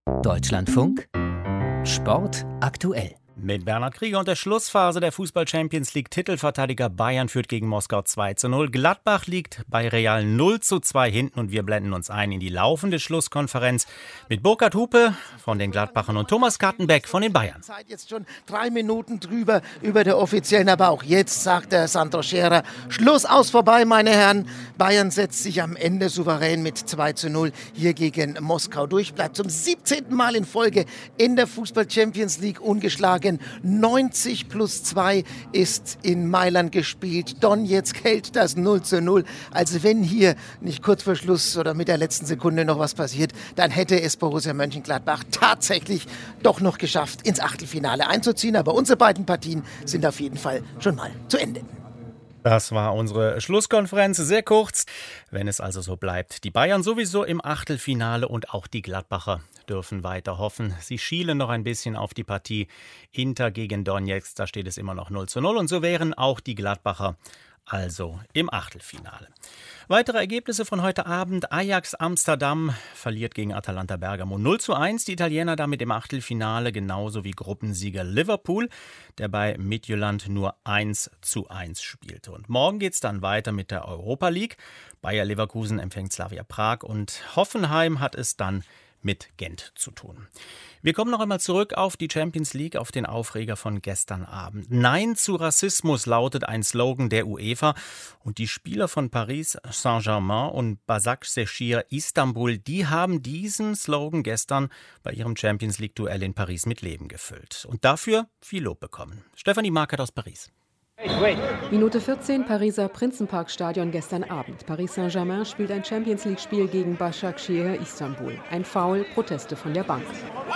Deutschlandfunk Sport aktuell. Mit Bernhard Krieger und der Schlussphase der Fußball-Champions League. Titelverteidiger Bayern führt gegen Moskau 2:0. Gladbach liegt bei Real 0:2 hinten und wir blenden uns ein in die laufende Schlusskonferenz mit Burkhard Hupe von den Gladbachern und Thomas Kattenbeck von den Bayern. Zeit jetzt schon 3 Minuten drüber über der offiziellen, aber auch jetzt sagt der Sandro Scherer, Schluss, aus, vorbei, meine Herren. Bayern setzt sich am Ende souverän mit 2:0 hier gegen Moskau durch, bleibt zum 17. Mal in Folge in der Fußball-Champions League ungeschlagen. 90+2 ist in Mailand gespielt. Donetsk hält das 0:0. Also wenn hier nicht kurz vor Schluss oder mit der letzten Sekunde noch was passiert, dann hätte es Borussia Mönchengladbach tatsächlich doch noch geschafft, ins Achtelfinale einzuziehen. Aber unsere beiden Partien sind auf jeden Fall schon mal zu Ende. Das war unsere Schlusskonferenz, sehr kurz. Wenn es also so bleibt, die Bayern sowieso im Achtelfinale und auch die Gladbacher dürfen weiter hoffen. Sie schielen noch ein bisschen auf die Partie Inter gegen Donetsk, da steht es immer noch 0:0 und so wären auch die Gladbacher also im Achtelfinale. Weitere Ergebnisse von heute Abend. Ajax Amsterdam verliert gegen Atalanta Bergamo 0:1. Die Italiener damit im Achtelfinale, genauso wie Gruppensieger Liverpool, der bei Midtjylland nur 1:1 spielte. Und morgen geht es dann weiter mit der Europa League. Bayer Leverkusen empfängt Slavia Prag und Hoffenheim hat es dann mit Gent zu tun. Wir kommen noch einmal zurück auf die Champions League, auf den Aufreger von gestern Abend. Nein zu Rassismus lautet ein Slogan der UEFA. Und die Spieler von Paris Saint-Germain und Başakşehir Istanbul, die haben diesen Slogan gestern bei ihrem Champions League-Duell in Paris mit Leben gefüllt. Und dafür viel Lob bekommen. Stefanie Markert aus Paris. Minute 14, Pariser Prinzenparkstadion gestern Abend. Paris Saint-Germain spielt ein Champions-League-Spiel gegen Başakşehir Istanbul. Ein Foul, Proteste von der Bank.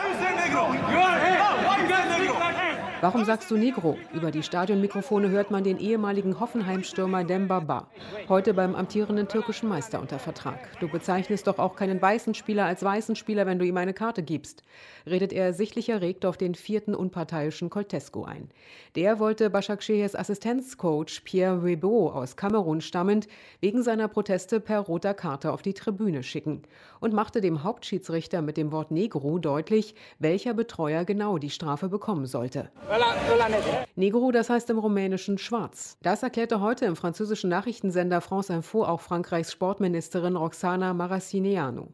Warum sagst du Negro? Über die Stadionmikrofone hört man den ehemaligen Hoffenheim-Stürmer Demba Ba, heute beim amtierenden türkischen Meister unter Vertrag. Du bezeichnest doch auch keinen weißen Spieler als weißen Spieler, wenn du ihm eine Karte gibst, redet er sichtlich erregt auf den 4. unparteiischen Coltesco ein. Der wollte Başakşehir's Assistenzcoach Pierre Webo aus Kamerun stammend wegen seiner Proteste per roter Karte auf die Tribüne schicken und machte dem Hauptschiedsrichter mit dem Wort Negro deutlich, welcher Betreuer genau die Strafe bekommen sollte. Negro, das heißt im Rumänischen schwarz. Das erklärte heute im französischen Nachrichtensender France Info auch Frankreichs Sportministerin Roxana Maracineanu.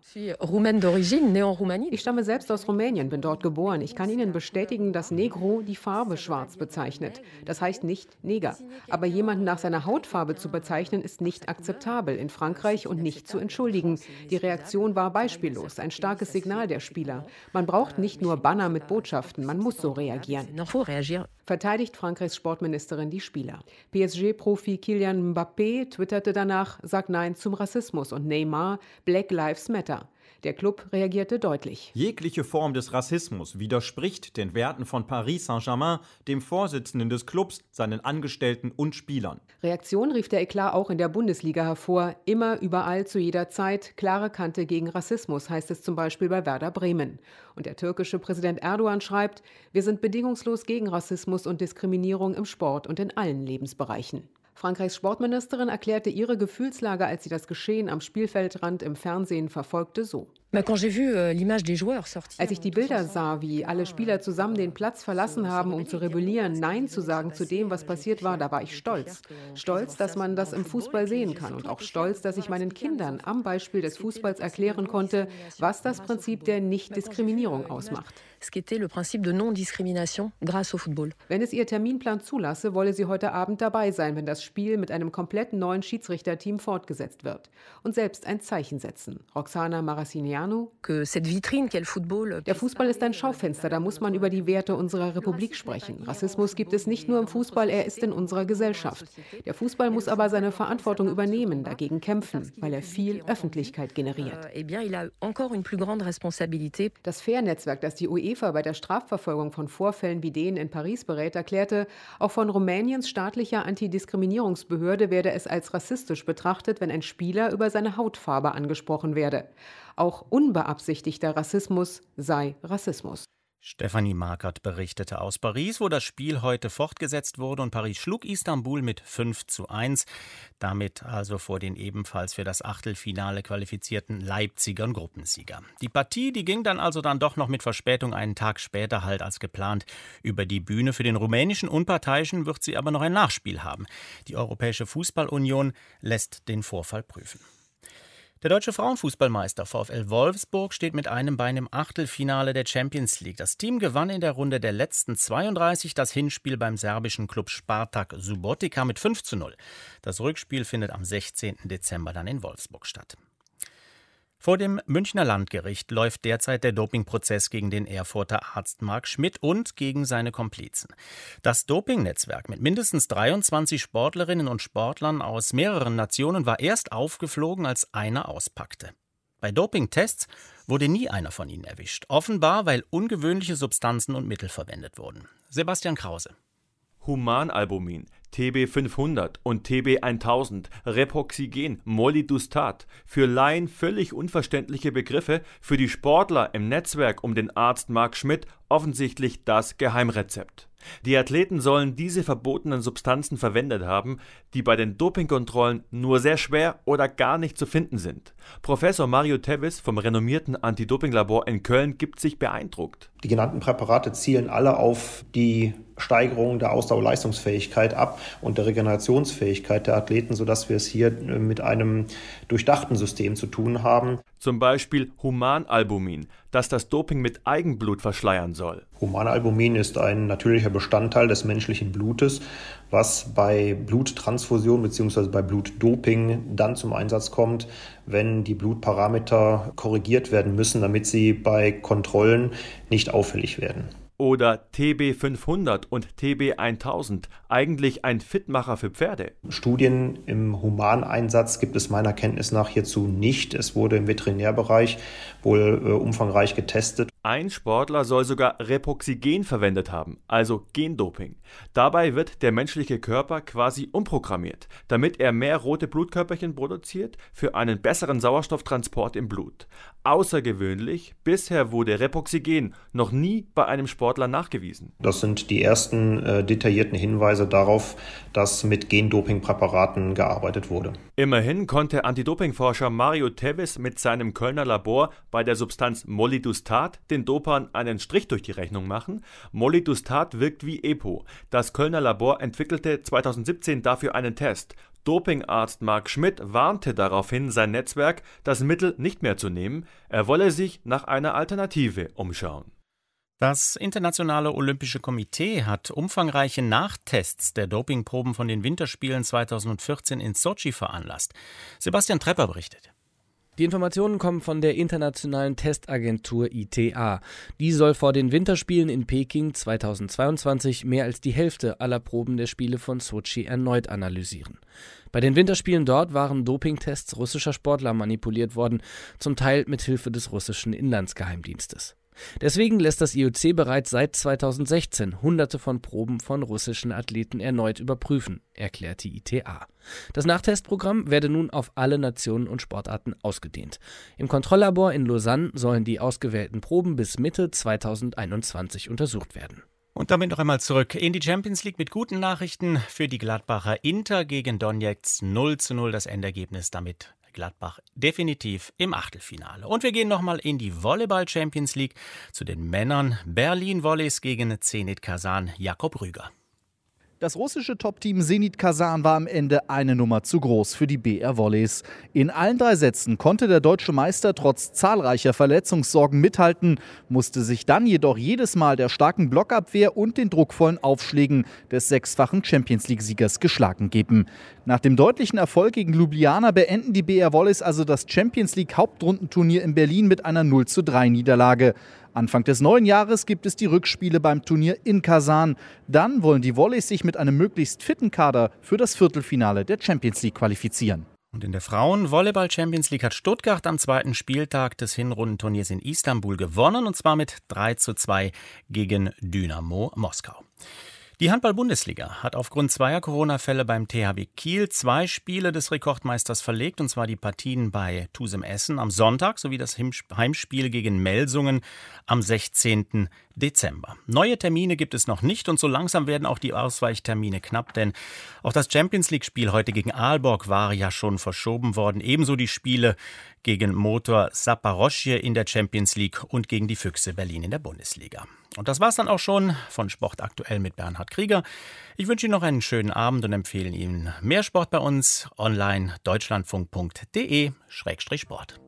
Ich stamme selbst aus Rumänien, bin dort geboren. Ich kann Ihnen bestätigen, dass Negro die Farbe schwarz bezeichnet. Das heißt nicht Neger. Aber jemanden nach seiner Hautfarbe zu bezeichnen, ist nicht akzeptabel in Frankreich und nicht zu entschuldigen. Die Reaktion war beispiellos, ein starkes Signal der Spieler. Man braucht nicht nur Banner mit Botschaften, man muss so reagieren. Verteidigt Frankreichs Sportministerin die Spieler. PSG-Profi Kylian Mbappé twitterte danach, sagt Nein zum Rassismus und Neymar, Black Lives Matter. Der Club reagierte deutlich. Jegliche Form des Rassismus widerspricht den Werten von Paris Saint-Germain, dem Vorsitzenden des Clubs, seinen Angestellten und Spielern. Reaktion rief der Eklat auch in der Bundesliga hervor. Immer, überall, zu jeder Zeit. Klare Kante gegen Rassismus, heißt es zum Beispiel bei Werder Bremen. Und der türkische Präsident Erdogan schreibt, wir sind bedingungslos gegen Rassismus und Diskriminierung im Sport und in allen Lebensbereichen. Frankreichs Sportministerin erklärte ihre Gefühlslage, als sie das Geschehen am Spielfeldrand im Fernsehen verfolgte, so. Als ich die Bilder sah, wie alle Spieler zusammen den Platz verlassen haben, um zu rebellieren, Nein zu sagen zu dem, was passiert war, da war ich stolz. Stolz, dass man das im Fußball sehen kann und auch stolz, dass ich meinen Kindern am Beispiel des Fußballs erklären konnte, was das Prinzip der Nichtdiskriminierung ausmacht. Wenn es ihr Terminplan zulasse, wolle sie heute Abend dabei sein, wenn das Spiel mit einem komplett neuen Schiedsrichterteam fortgesetzt wird. Und selbst ein Zeichen setzen. Roxana Maracineanu. Der Fußball ist ein Schaufenster, da muss man über die Werte unserer Republik sprechen. Rassismus gibt es nicht nur im Fußball, er ist in unserer Gesellschaft. Der Fußball muss aber seine Verantwortung übernehmen, dagegen kämpfen, weil er viel Öffentlichkeit generiert. Das FAIR-Netzwerk, das die UEFA bei der Strafverfolgung von Vorfällen wie denen in Paris berät, erklärte, auch von Rumäniens staatlicher Antidiskriminierungsbehörde werde es als rassistisch betrachtet, wenn ein Spieler über seine Hautfarbe angesprochen werde. Auch unbeabsichtigter Rassismus sei Rassismus. Stefanie Markert berichtete aus Paris, wo das Spiel heute fortgesetzt wurde, und Paris schlug Istanbul mit 5:1, damit also vor den ebenfalls für das Achtelfinale qualifizierten Leipzigern Gruppensieger. Die Partie, die ging dann doch noch mit Verspätung einen Tag später halt als geplant über die Bühne. Für den rumänischen Unparteiischen wird sie aber noch ein Nachspiel haben. Die Europäische Fußballunion lässt den Vorfall prüfen. Der deutsche Frauenfußballmeister VfL Wolfsburg steht mit einem Bein im Achtelfinale der Champions League. Das Team gewann in der Runde der letzten 32 das Hinspiel beim serbischen Klub Spartak Subotica mit 5:0. Das Rückspiel findet am 16. Dezember dann in Wolfsburg statt. Vor dem Münchner Landgericht läuft derzeit der Dopingprozess gegen den Erfurter Arzt Marc Schmidt und gegen seine Komplizen. Das Dopingnetzwerk mit mindestens 23 Sportlerinnen und Sportlern aus mehreren Nationen war erst aufgeflogen, als einer auspackte. Bei Dopingtests wurde nie einer von ihnen erwischt. Offenbar, weil ungewöhnliche Substanzen und Mittel verwendet wurden. Sebastian Krause. Humanalbumin, TB500 und TB1000, Repoxygen, Molidustat. Für Laien völlig unverständliche Begriffe, für die Sportler im Netzwerk um den Arzt Marc Schmidt offensichtlich das Geheimrezept. Die Athleten sollen diese verbotenen Substanzen verwendet haben, die bei den Dopingkontrollen nur sehr schwer oder gar nicht zu finden sind. Professor Mario Tevis vom renommierten Anti-Doping-Labor in Köln gibt sich beeindruckt. Die genannten Präparate zielen alle auf die Steigerung der Ausdauerleistungsfähigkeit ab und der Regenerationsfähigkeit der Athleten, sodass wir es hier mit einem durchdachten System zu tun haben. Zum Beispiel Humanalbumin, das das Doping mit Eigenblut verschleiern soll. Humanalbumin ist ein natürlicher Bestandteil des menschlichen Blutes, was bei Bluttransfusion bzw. bei Blutdoping dann zum Einsatz kommt, wenn die Blutparameter korrigiert werden müssen, damit sie bei Kontrollen nicht auffällig werden. Oder TB500 und TB1000, eigentlich ein Fitmacher für Pferde. Studien im Humaneinsatz gibt es meiner Kenntnis nach hierzu nicht. Es wurde im Veterinärbereich wohl umfangreich getestet. Ein Sportler soll sogar Repoxygen verwendet haben, also Gendoping. Dabei wird der menschliche Körper quasi umprogrammiert, damit er mehr rote Blutkörperchen produziert für einen besseren Sauerstofftransport im Blut. Außergewöhnlich, bisher wurde Repoxygen noch nie bei einem Sportler nachgewiesen. Das sind die ersten detaillierten Hinweise darauf, dass mit Gendopingpräparaten gearbeitet wurde. Immerhin konnte Anti-Doping-Forscher Mario Tevis mit seinem Kölner Labor bei der Substanz Molidustat den Dopern einen Strich durch die Rechnung machen. Molidustat wirkt wie EPO. Das Kölner Labor entwickelte 2017 dafür einen Test. Dopingarzt Marc Schmidt warnte daraufhin sein Netzwerk, das Mittel nicht mehr zu nehmen. Er wolle sich nach einer Alternative umschauen. Das Internationale Olympische Komitee hat umfangreiche Nachtests der Dopingproben von den Winterspielen 2014 in Sotschi veranlasst. Sebastian Trepper berichtet. Die Informationen kommen von der internationalen Testagentur ITA. Die soll vor den Winterspielen in Peking 2022 mehr als die Hälfte aller Proben der Spiele von Sotschi erneut analysieren. Bei den Winterspielen dort waren Dopingtests russischer Sportler manipuliert worden, zum Teil mit Hilfe des russischen Inlandsgeheimdienstes. Deswegen lässt das IOC bereits seit 2016 Hunderte von Proben von russischen Athleten erneut überprüfen, erklärt die ITA. Das Nachtestprogramm werde nun auf alle Nationen und Sportarten ausgedehnt. Im Kontrolllabor in Lausanne sollen die ausgewählten Proben bis Mitte 2021 untersucht werden. Und damit noch einmal zurück in die Champions League mit guten Nachrichten für die Gladbacher. Inter gegen Donetsk 0:0 das Endergebnis, damit Gladbach definitiv im Achtelfinale. Und wir gehen nochmal in die Volleyball-Champions League zu den Männern. Berlin Volleys gegen Zenit Kasan. Jakob Rüger. Das russische Top-Team Zenit Kasan war am Ende eine Nummer zu groß für die BR Volleys. In allen 3 Sätzen konnte der deutsche Meister trotz zahlreicher Verletzungssorgen mithalten, musste sich dann jedoch jedes Mal der starken Blockabwehr und den druckvollen Aufschlägen des 6-fachen Champions-League-Siegers geschlagen geben. Nach dem deutlichen Erfolg gegen Ljubljana beenden die BR Volleys also das Champions-League-Hauptrundenturnier in Berlin mit einer 0:3-Niederlage. Anfang des neuen Jahres gibt es die Rückspiele beim Turnier in Kasan. Dann wollen die Volleys sich mit einem möglichst fitten Kader für das Viertelfinale der Champions League qualifizieren. Und in der Frauen-Volleyball-Champions League hat Stuttgart am 2. Spieltag des Hinrundenturniers in Istanbul gewonnen, und zwar mit 3:2 gegen Dynamo Moskau. Die Handball-Bundesliga hat aufgrund zweier Corona-Fälle beim THW Kiel 2 Spiele des Rekordmeisters verlegt, und zwar die Partien bei TuSem Essen am Sonntag sowie das Heimspiel gegen Melsungen am 16. Dezember. Neue Termine gibt es noch nicht und so langsam werden auch die Ausweichtermine knapp, denn auch das Champions-League-Spiel heute gegen Aalborg war ja schon verschoben worden. Ebenso die Spiele gegen Motor Zaporozhye in der Champions League und gegen die Füchse Berlin in der Bundesliga. Und das war's dann auch schon von Sport aktuell mit Bernhard Krieger. Ich wünsche Ihnen noch einen schönen Abend und empfehle Ihnen mehr Sport bei uns online deutschlandfunk.de/Sport.